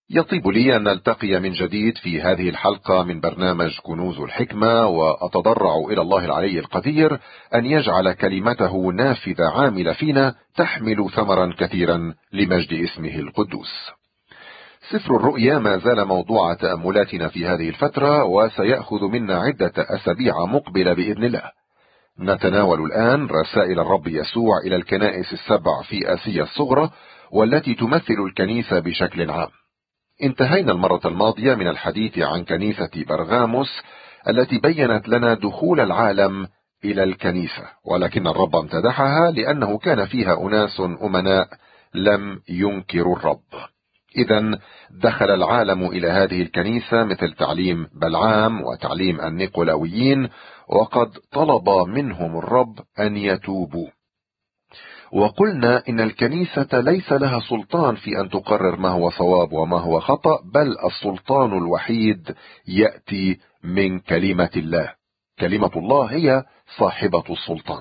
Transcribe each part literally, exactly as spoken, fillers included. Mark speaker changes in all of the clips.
Speaker 1: يطيب لي أن نلتقي من جديد في هذه الحلقة من برنامج كنوز الحكمة، وأتضرع إلى الله العلي القدير أن يجعل كلمته نافذة عاملة فينا تحمل ثمرا كثيرا لمجد اسمه القدوس. سفر الرؤيا ما زال موضوع تأملاتنا في هذه الفترة، وسيأخذ منا عدة أسابيع مقبلة بإذن الله. نتناول الآن رسائل الرب يسوع إلى الكنائس السبع في آسيا الصغرى، والتي تمثل الكنيسة بشكل عام. انتهينا المرة الماضية من الحديث عن كنيسة برغاموس التي بيّنت لنا دخول العالم إلى الكنيسة، ولكن الرب امتدحها لأنه كان فيها أناس أمناء لم ينكروا الرب. إذن دخل العالم إلى هذه الكنيسة مثل تعليم بلعام وتعليم النيقولاويين، وقد طلب منهم الرب أن يتوبوا. وقلنا إن الكنيسة ليس لها سلطان في أن تقرر ما هو صواب وما هو خطأ، بل السلطان الوحيد يأتي من كلمة الله. كلمة الله هي صاحبة السلطان.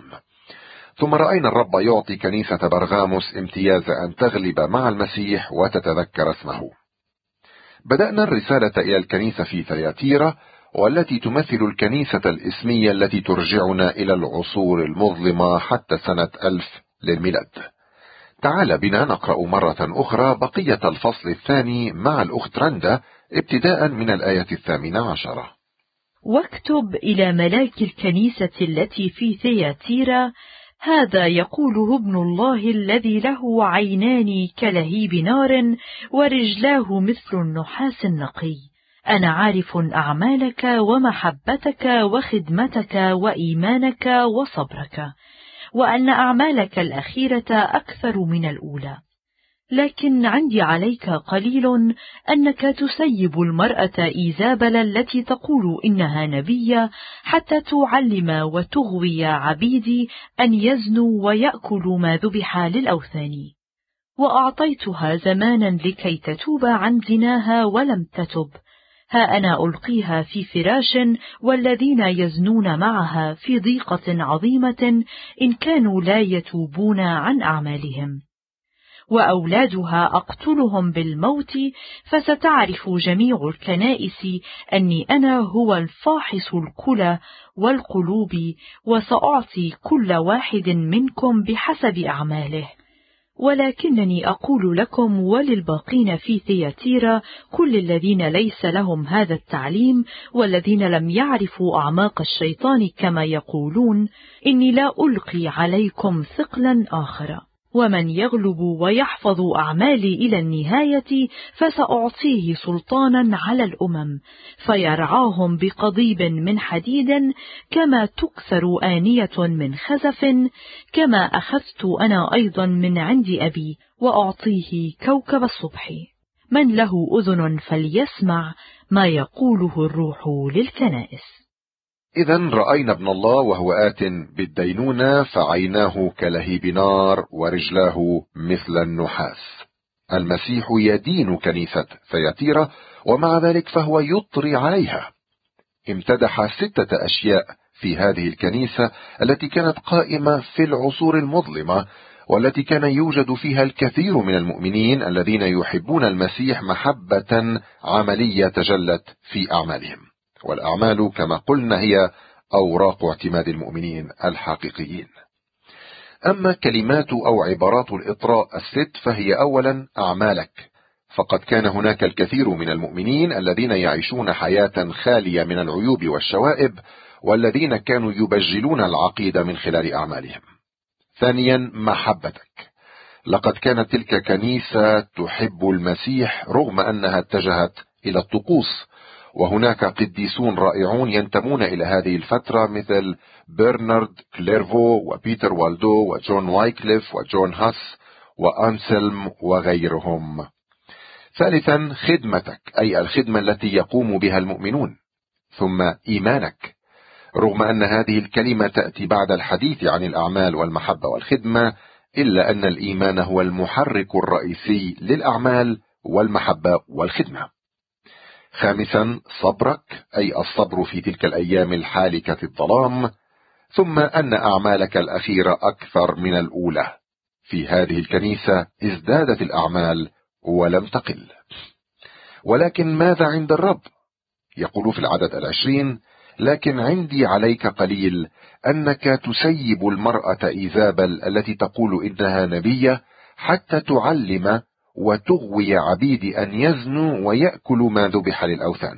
Speaker 1: ثم رأينا الرب يعطي كنيسة برغاموس امتياز أن تغلب مع المسيح وتتذكر اسمه. بدأنا الرسالة إلى الكنيسة في ثياتيرا، والتي تمثل الكنيسة الإسمية التي ترجعنا إلى العصور المظلمة حتى سنة ألف للميلاد. تعال بنا نقرأ مرة أخرى بقية الفصل الثاني مع الأخت رندا ابتداء من الآية الثامنة عشرة.
Speaker 2: واكتب إلى ملاك الكنيسة التي في ثياتيرا: هذا يقوله ابن الله الذي له عينان كلهيب نار ورجلاه مثل النحاس النقي. أنا عارف أعمالك ومحبتك وخدمتك وإيمانك وصبرك، وأن أعمالك الأخيرة أكثر من الأولى. لكن عندي عليك قليل أنك تسيب المرأة إيزابل التي تقول إنها نبية، حتى تعلم وتغوي عبيدي أن يزنوا ويأكلوا ما ذبح للأوثان. وأعطيتها زمانا لكي تتوب عن زناها ولم تتب. ها أنا ألقيها في فراش، والذين يزنون معها في ضيقة عظيمة إن كانوا لا يتوبون عن أعمالهم. وأولادها أقتلهم بالموت، فستعرف جميع الكنائس أني أنا هو الفاحص الكلى والقلوب، وسأعطي كل واحد منكم بحسب أعماله. ولكنني أقول لكم وللباقين في ثياتيرا، كل الذين ليس لهم هذا التعليم والذين لم يعرفوا أعماق الشيطان كما يقولون، إني لا ألقي عليكم ثقلا آخر. ومن يغلب ويحفظ أعمالي إلى النهاية فسأعطيه سلطانا على الأمم، فيرعاهم بقضيب من حديد، كما تكسر آنية من خزف، كما أخذت أنا أيضا من عند أبي، وأعطيه كوكب الصبح. من له أذن فليسمع ما يقوله الروح للكنائس.
Speaker 1: إذن رأينا ابن الله وهو آت بالدينونة، فعيناه كلهيب نار ورجلاه مثل النحاس. المسيح يدين كنيسة ثياتيرا، ومع ذلك فهو يطري عليها. امتدح ستة أشياء في هذه الكنيسة التي كانت قائمة في العصور المظلمة، والتي كان يوجد فيها الكثير من المؤمنين الذين يحبون المسيح محبة عملية تجلت في أعمالهم. والأعمال كما قلنا هي أوراق اعتماد المؤمنين الحقيقيين. أما كلمات أو عبارات الإطراء الست فهي أولا أعمالك، فقد كان هناك الكثير من المؤمنين الذين يعيشون حياة خالية من العيوب والشوائب، والذين كانوا يبجلون العقيدة من خلال أعمالهم. ثانيا محبتك، لقد كانت تلك كنيسة تحب المسيح رغم أنها اتجهت إلى الطقوس، وهناك قديسون رائعون ينتمون إلى هذه الفترة مثل برنارد كليرفو وبيتر والدو وجون وايكليف وجون هاس وأنسلم وغيرهم. ثالثا خدمتك، أي الخدمة التي يقوم بها المؤمنون. ثم إيمانك، رغم أن هذه الكلمة تأتي بعد الحديث عن الأعمال والمحبة والخدمة، إلا أن الإيمان هو المحرك الرئيسي للأعمال والمحبة والخدمة. خامسا صبرك، أي الصبر في تلك الأيام الحالكة الظلام. ثم أن أعمالك الأخيرة أكثر من الأولى. في هذه الكنيسة ازدادت الأعمال ولم تقل. ولكن ماذا عند الرب؟ يقول في العدد العشرين: لكن عندي عليك قليل أنك تسيب المرأة إيزابل التي تقول إنها نبية حتى تعلم وتغوي عبيدي أن يزنوا ويأكلوا ما ذبح للأوثان.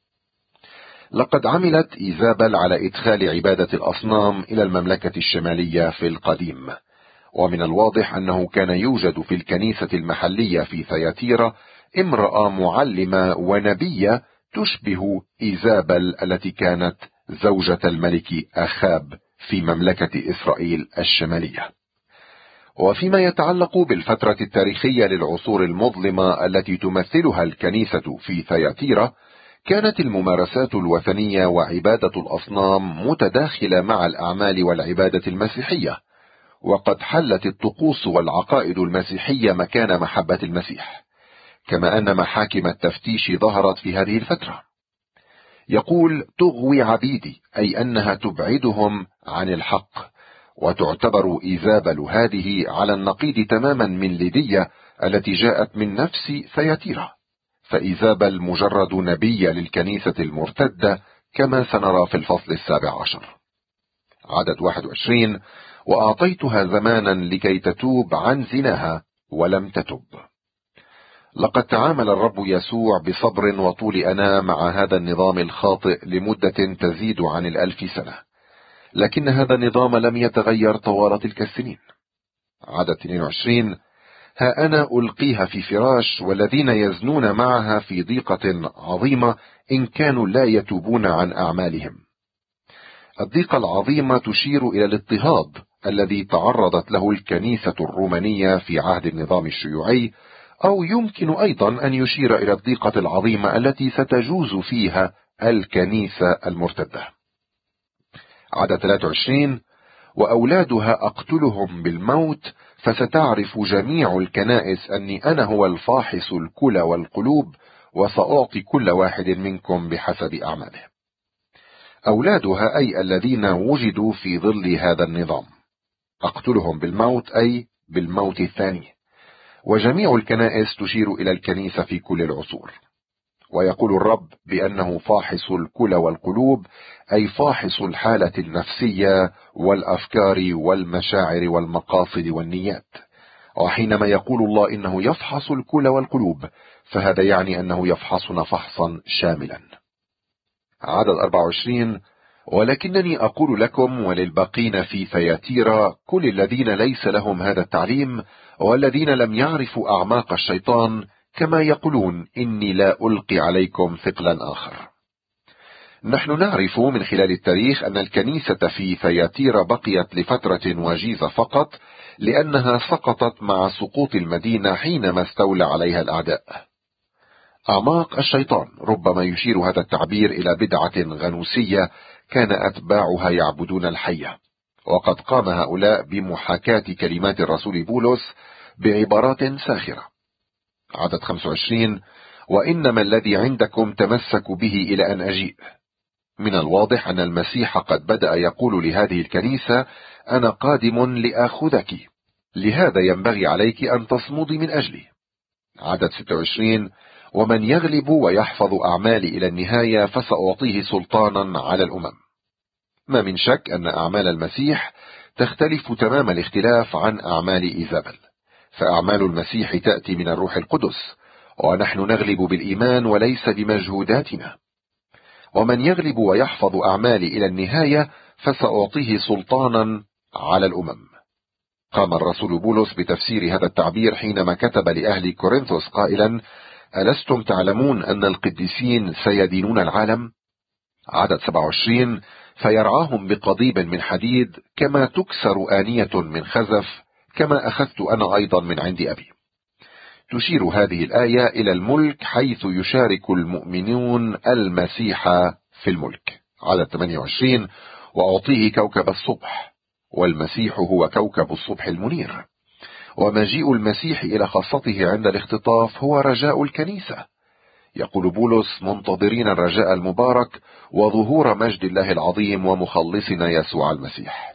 Speaker 1: لقد عملت إيزابل على إدخال عبادة الأصنام إلى المملكة الشمالية في القديم، ومن الواضح أنه كان يوجد في الكنيسة المحلية في ثياتيرا امرأة معلمة ونبية تشبه إيزابل التي كانت زوجة الملك أخاب في مملكة إسرائيل الشمالية. وفيما يتعلق بالفترة التاريخية للعصور المظلمة التي تمثلها الكنيسة في ثياتيرا، كانت الممارسات الوثنية وعبادة الأصنام متداخلة مع الأعمال والعبادة المسيحية، وقد حلت الطقوس والعقائد المسيحية مكان محبة المسيح، كما أن محاكم التفتيش ظهرت في هذه الفترة. يقول: تغوي عبيدي، أي أنها تبعدهم عن الحق، وتعتبر إيزابل هذه على النقيض تماما من ليدية التي جاءت من نفس ثياتيرا، فإيزابل مجرد نبية للكنيسة المرتدة كما سنرى في الفصل السابع عشر. عدد واحد وعشرين: وأعطيتها زمانا لكي تتوب عن زناها ولم تتب. لقد تعامل الرب يسوع بصبر وطول أناة مع هذا النظام الخاطئ لمدة تزيد عن الألف سنة، لكن هذا النظام لم يتغير طوال تلك السنين. عدد اثنين وعشرين: ها أنا ألقيها في فراش، والذين يزنون معها في ضيقة عظيمة إن كانوا لا يتوبون عن أعمالهم. الضيقة العظيمة تشير إلى الاضطهاد الذي تعرضت له الكنيسة الرومانية في عهد النظام الشيوعي، أو يمكن أيضا أن يشير إلى الضيقة العظيمة التي ستجوز فيها الكنيسة المرتدة. عدد ثلاثة وعشرين: وأولادها أقتلهم بالموت، فستعرف جميع الكنائس أني أنا هو الفاحص الكلى والقلوب، وسأعطي كل واحد منكم بحسب أعماله. أولادها أي الذين وجدوا في ظل هذا النظام، أقتلهم بالموت أي بالموت الثاني. وجميع الكنائس تشير إلى الكنيسة في كل العصور. ويقول الرب بأنه فاحص الكلى والقلوب، أي فاحص الحالة النفسية والأفكار والمشاعر والمقاصد والنيات. وحينما يقول الله إنه يفحص الكلى والقلوب، فهذا يعني أنه يفحصنا فحصا شاملا. عدد أربعة وعشرين: ولكنني أقول لكم وللباقين في ثياتيرا، كل الذين ليس لهم هذا التعليم والذين لم يعرفوا أعماق الشيطان، كما يقولون إني لا ألقي عليكم ثقلا آخر. نحن نعرف من خلال التاريخ أن الكنيسة في ثياتيرا بقيت لفترة وجيزة فقط، لأنها سقطت مع سقوط المدينة حينما استولى عليها الأعداء. أعماق الشيطان ربما يشير هذا التعبير إلى بدعة غنوسية كان أتباعها يعبدون الحية، وقد قام هؤلاء بمحاكاة كلمات الرسول بولس بعبارات ساخرة. عدد خمسة وعشرين: وإنما الذي عندكم تمسكوا به إلى أن أجيء. من الواضح أن المسيح قد بدأ يقول لهذه الكنيسة: أنا قادم لآخذك، لهذا ينبغي عليك أن تصمدي من أجلي. عدد ستة وعشرين: ومن يغلب ويحفظ أعمالي إلى النهاية فسأعطيه سلطانا على الأمم. ما من شك أن أعمال المسيح تختلف تمام الاختلاف عن أعمال إيزابل، فأعمال المسيح تأتي من الروح القدس، ونحن نغلب بالإيمان وليس بمجهوداتنا. ومن يغلب ويحفظ أعمالي إلى النهاية فسأعطيه سلطانا على الأمم. قام الرسول بولس بتفسير هذا التعبير حينما كتب لأهل كورنثوس قائلا: ألستم تعلمون أن القديسين سيدينون العالم؟ عدد سبعة وعشرين: فيرعاهم بقضيب من حديد كما تكسر آنية من خزف، كما أخذت أنا أيضا من عند أبي. تشير هذه الآية إلى الملك، حيث يشارك المؤمنون المسيح في الملك. عدد ثمانية وعشرين: وأعطيه كوكب الصبح، والمسيح هو كوكب الصبح المنير. ومجيء المسيح إلى خاصته عند الاختطاف هو رجاء الكنيسة. يقول بولس: منتظرين الرجاء المبارك وظهور مجد الله العظيم ومخلصنا يسوع المسيح.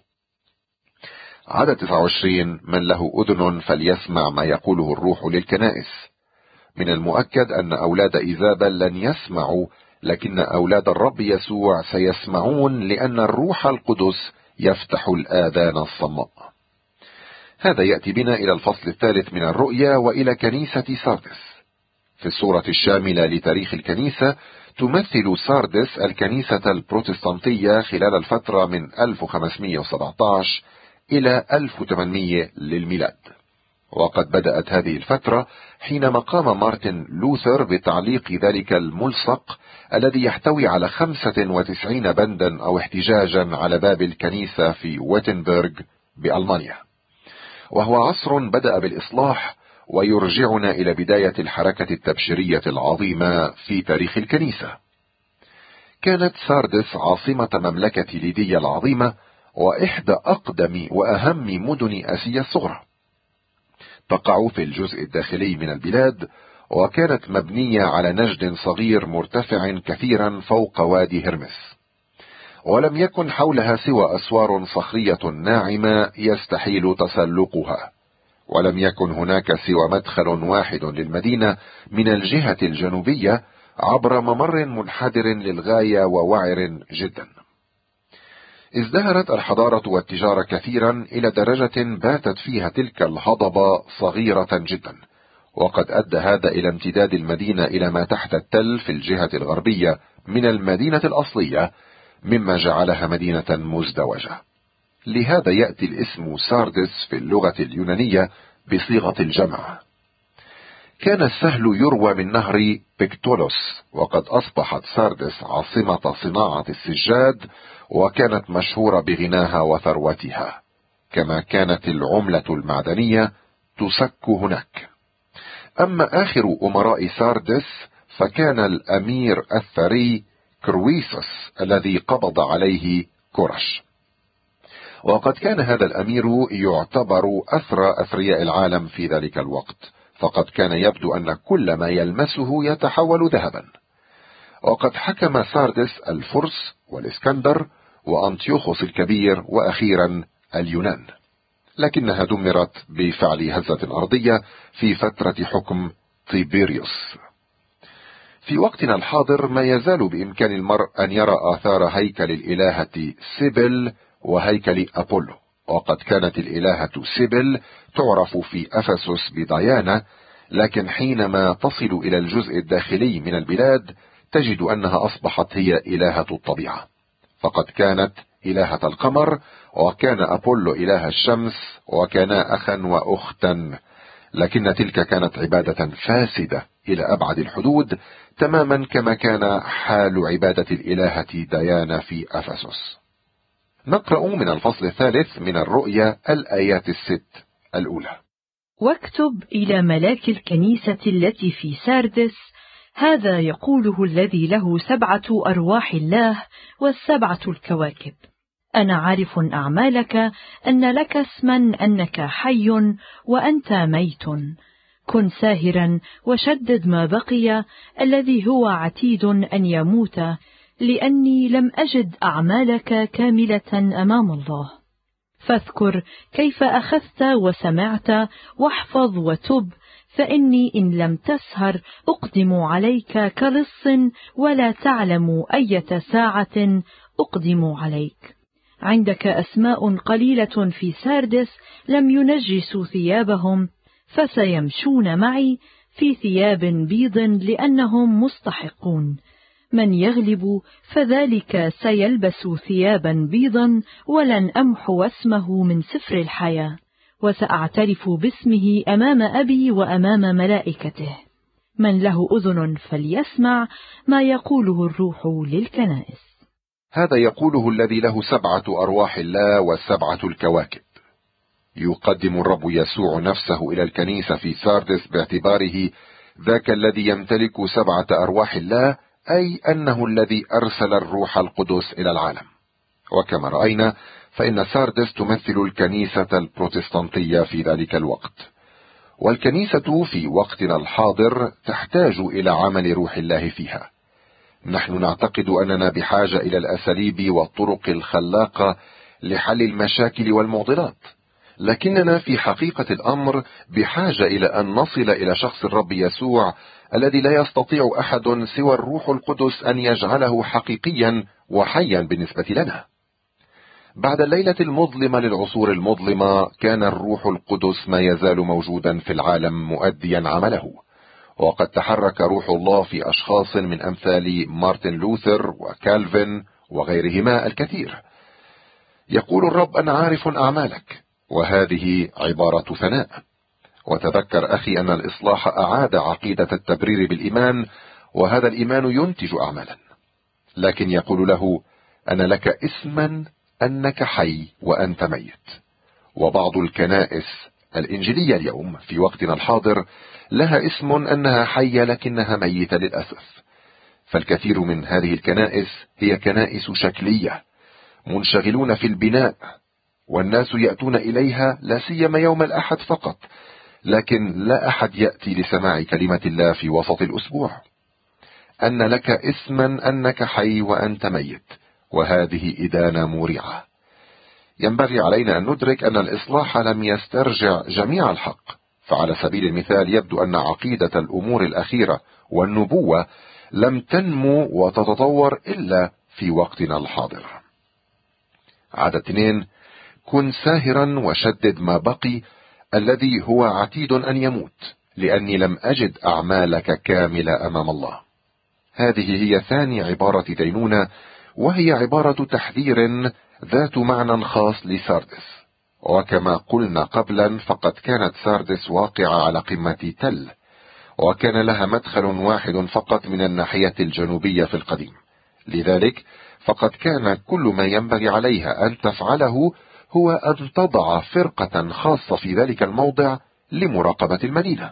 Speaker 1: عدد تسعة وعشرين: من له أذن فليسمع ما يقوله الروح للكنائس. من المؤكد أن أولاد إيزابل لن يسمعوا، لكن أولاد الرب يسوع سيسمعون، لأن الروح القدس يفتح الآذان الصماء. هذا يأتي بنا إلى الفصل الثالث من الرؤيا وإلى كنيسة ساردس. في الصورة الشاملة لتاريخ الكنيسة تمثل ساردس الكنيسة البروتستانتية خلال الفترة من ألف وخمسمائة وسبعة عشر إلى ألف وثمانمائة للميلاد. وقد بدأت هذه الفترة حينما قام مارتن لوثر بتعليق ذلك الملصق الذي يحتوي على خمسة وتسعين بندا أو احتجاجا على باب الكنيسة في ويتنبرغ بألمانيا، وهو عصر بدأ بالإصلاح ويرجعنا إلى بداية الحركة التبشيرية العظيمة في تاريخ الكنيسة. كانت ساردس عاصمة مملكة ليديا العظيمة وإحدى أقدم وأهم مدن آسيا الصغرى. تقع في الجزء الداخلي من البلاد، وكانت مبنية على نجد صغير مرتفع كثيرا فوق وادي هرمس، ولم يكن حولها سوى أسوار صخرية ناعمة يستحيل تسلقها، ولم يكن هناك سوى مدخل واحد للمدينة من الجهة الجنوبية عبر ممر منحدر للغاية ووعر جدا. ازدهرت الحضارة والتجارة كثيرا إلى درجة باتت فيها تلك الهضبة صغيرة جدا، وقد أدى هذا إلى امتداد المدينة إلى ما تحت التل في الجهة الغربية من المدينة الأصلية، مما جعلها مدينة مزدوجة. لهذا يأتي الاسم ساردس في اللغة اليونانية بصيغة الجمع. كان السهل يروى من نهر بيكتولوس، وقد أصبحت ساردس عاصمة صناعة السجاد، وكانت مشهورة بغناها وثروتها، كما كانت العملة المعدنية تسك هناك. أما آخر أمراء ساردس فكان الأمير الثري كرويسوس الذي قبض عليه كورش، وقد كان هذا الأمير يعتبر أثرى أثرياء العالم في ذلك الوقت، فقد كان يبدو أن كل ما يلمسه يتحول ذهبا. وقد حكم ساردس الفرس والإسكندر وأنطيوخوس الكبير وأخيرا اليونان، لكنها دمرت بفعل هزة أرضية في فترة حكم تيبيريوس. في وقتنا الحاضر ما يزال بإمكان المرء أن يرى آثار هيكل الإلهة سيبل وهيكل أبولو، وقد كانت الإلهة سيبل تعرف في أفسس بديانا، لكن حينما تصل إلى الجزء الداخلي من البلاد تجد أنها أصبحت هي إلهة الطبيعة، فقد كانت إلهة القمر، وكان أبولو إله الشمس، وكانا أخا وأختا، لكن تلك كانت عبادة فاسدة إلى أبعد الحدود، تماما كما كان حال عبادة الإلهة ديانا في أفسس. نقرأ من الفصل الثالث من الرؤيا الآيات الست الأولى.
Speaker 2: واكتب إلى ملاك الكنيسة التي في ساردس، هذا يقوله الذي له سبعة أرواح الله والسبعة الكواكب: أنا عارف أعمالك، أن لك اسما أنك حي وأنت ميت. كن ساهرا وشدد ما بقي الذي هو عتيد أن يموت، لأني لم أجد أعمالك كاملة أمام الله. فاذكر كيف أخذت وسمعت، واحفظ وتب، فإني إن لم تسهر أقدم عليك كلص، ولا تعلم أية ساعة أقدم عليك. عندك أسماء قليلة في ساردس لم ينجسوا ثيابهم، فسيمشون معي في ثياب بيض لأنهم مستحقون. من يغلب فذلك سيلبس ثيابا بيضا، ولن أمحو اسمه من سفر الحياة، وسأعترف باسمه أمام أبي وأمام ملائكته. من له أذن فليسمع ما يقوله الروح للكنائس.
Speaker 1: هذا يقوله الذي له سبعة أرواح الله والسبعة الكواكب. يقدم الرب يسوع نفسه إلى الكنيسة في ساردس باعتباره ذاك الذي يمتلك سبعة أرواح الله، أي أنه الذي أرسل الروح القدس إلى العالم. وكما رأينا فإن ساردس تمثل الكنيسة البروتستانتية في ذلك الوقت، والكنيسة في وقتنا الحاضر تحتاج إلى عمل روح الله فيها. نحن نعتقد أننا بحاجة إلى الأساليب والطرق الخلاقة لحل المشاكل والمعضلات، لكننا في حقيقة الأمر بحاجة إلى أن نصل إلى شخص الرب يسوع الذي لا يستطيع أحد سوى الروح القدس أن يجعله حقيقيا وحيا بالنسبة لنا. بعد الليلة المظلمة للعصور المظلمة كان الروح القدس ما يزال موجودا في العالم مؤديا عمله، وقد تحرك روح الله في أشخاص من أمثال مارتن لوثر وكالفن وغيرهما الكثير. يقول الرب: أنا عارف أعمالك، وهذه عبارة ثناء. وتذكر أخي أن الإصلاح أعاد عقيدة التبرير بالإيمان، وهذا الإيمان ينتج أعمالا. لكن يقول له: أنا لك اسما أنك حي وأنت ميت. وبعض الكنائس الإنجيلية اليوم في وقتنا الحاضر لها اسم أنها حية لكنها ميتة للأسف. فالكثير من هذه الكنائس هي كنائس شكلية، منشغلون في البناء، والناس يأتون إليها لا سيما يوم الأحد فقط، لكن لا أحد يأتي لسماع كلمة الله في وسط الأسبوع. أن لك اسما أنك حي وأنت ميت، وهذه إدانة مريعة. ينبغي علينا أن ندرك أن الإصلاح لم يسترجع جميع الحق. فعلى سبيل المثال يبدو أن عقيدة الأمور الأخيرة والنبوة لم تنمو وتتطور إلا في وقتنا الحاضر. عدد اثنين: كن ساهرا وشدد ما بقي الذي هو عتيد أن يموت، لأني لم أجد أعمالك كاملة أمام الله. هذه هي ثاني عبارة دينونة، وهي عبارة تحذير ذات معنى خاص لساردس. وكما قلنا قبلا فقد كانت ساردس واقعة على قمة تل، وكان لها مدخل واحد فقط من الناحية الجنوبية في القديم. لذلك فقد كان كل ما ينبغي عليها أن تفعله هو أن تضع فرقة خاصة في ذلك الموضع لمراقبة المدينة.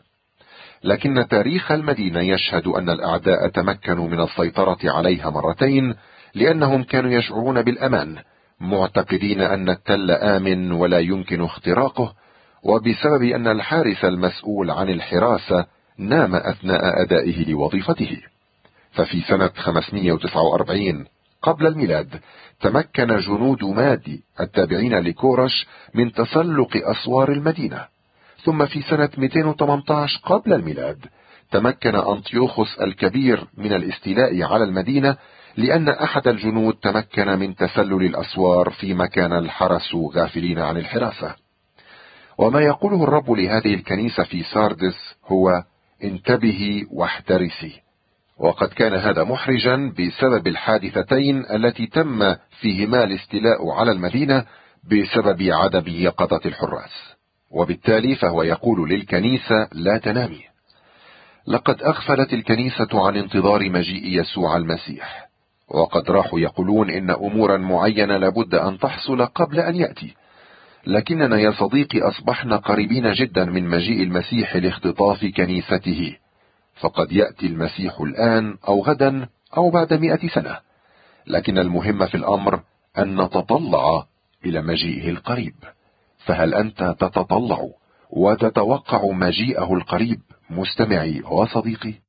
Speaker 1: لكن تاريخ المدينة يشهد أن الأعداء تمكنوا من السيطرة عليها مرتين، لأنهم كانوا يشعرون بالأمان، معتقدين أن التل آمن ولا يمكن اختراقه، وبسبب أن الحارس المسؤول عن الحراسة نام أثناء أدائه لوظيفته. ففي سنة خمسمائة وتسعة وأربعين قبل الميلاد تمكن جنود مادي التابعين لكورش من تسلق أسوار المدينة. ثم في سنة مئتين وثمانية عشر قبل الميلاد تمكن أنطيوخوس الكبير من الاستيلاء على المدينة، لأن أحد الجنود تمكن من تسلل الأسوار فيما كان الحرس غافلين عن الحراسة. وما يقوله الرب لهذه الكنيسة في ساردس هو: انتبهي واحترسي. وقد كان هذا محرجا بسبب الحادثتين التي تم فيهما الاستيلاء على المدينة بسبب عدم يقظة الحراس. وبالتالي فهو يقول للكنيسة: لا تنامي. لقد أغفلت الكنيسة عن انتظار مجيء يسوع المسيح، وقد راحوا يقولون إن أمورا معينة لابد أن تحصل قبل أن يأتي. لكننا يا صديقي أصبحنا قريبين جدا من مجيء المسيح لاختطاف كنيسته، فقد يأتي المسيح الآن أو غدا أو بعد مئة سنة. لكن المهم في الأمر أن نتطلع إلى مجيئه القريب. فهل أنت تتطلع وتتوقع مجيئه القريب مستمعي وصديقي؟